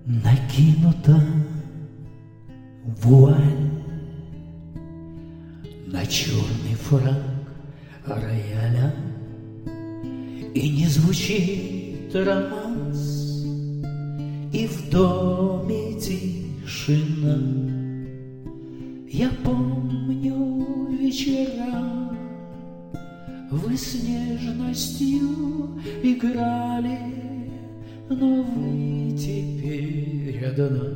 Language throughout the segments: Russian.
Накинута вуаль на черный фрак рояля, и не звучит романс, и в доме тишина. Я помню вечера, вы с нежностью играли, но вы теперь одна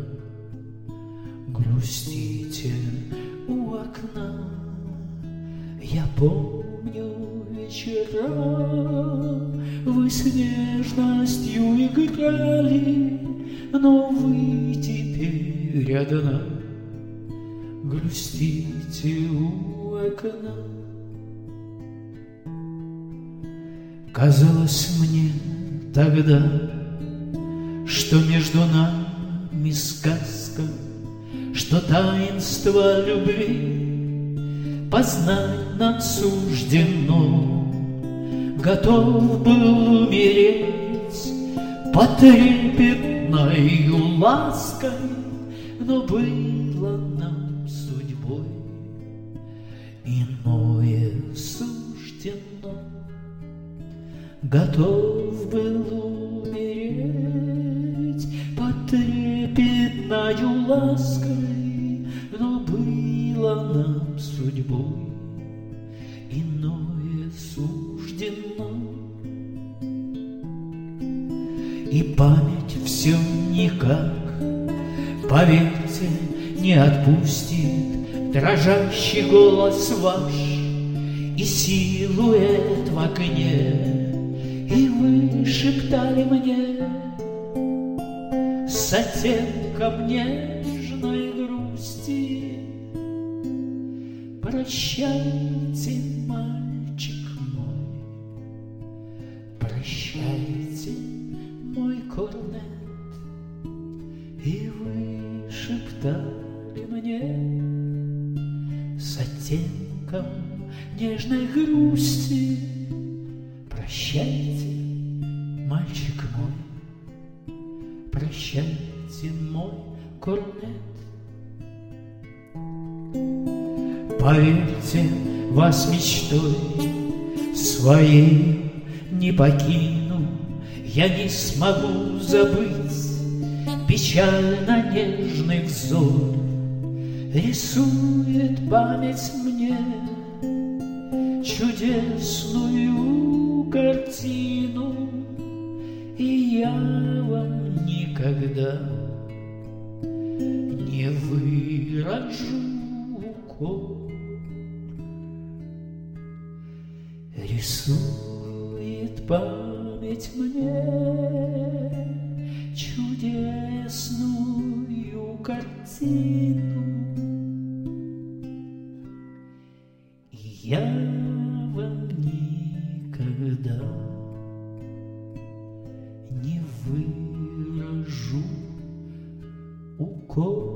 грустите у окна. Я помню вечера, вы с нежностью играли, но вы теперь одна грустите у окна. Казалось мне тогда, что между нами сказка, что таинство любви познать нам суждено. Готов был умереть под трепетною лаской, но было нам судьбой иное суждено. Готов был умереть под трепетною лаской, но было нам судьбой иное суждено. И память все никак, поверьте, не отпустит дрожащий голос ваш и силуэт в окне. И вы шептали мне с оттенком нежной грусти: прощайте, мальчик мой, прощайте, мой корнет. И вы шептали мне с оттенком нежной грусти: прощайте, мальчик мой, прощайте, мой корнет. Поверьте, вас мечтой своей не покину, я не смогу забыть печально нежный взор. Рисует память мне чудесную картину, и я вам никогда не выражу укор. Рисует память мне чудесную картину, и я вам никогда не выражу укор.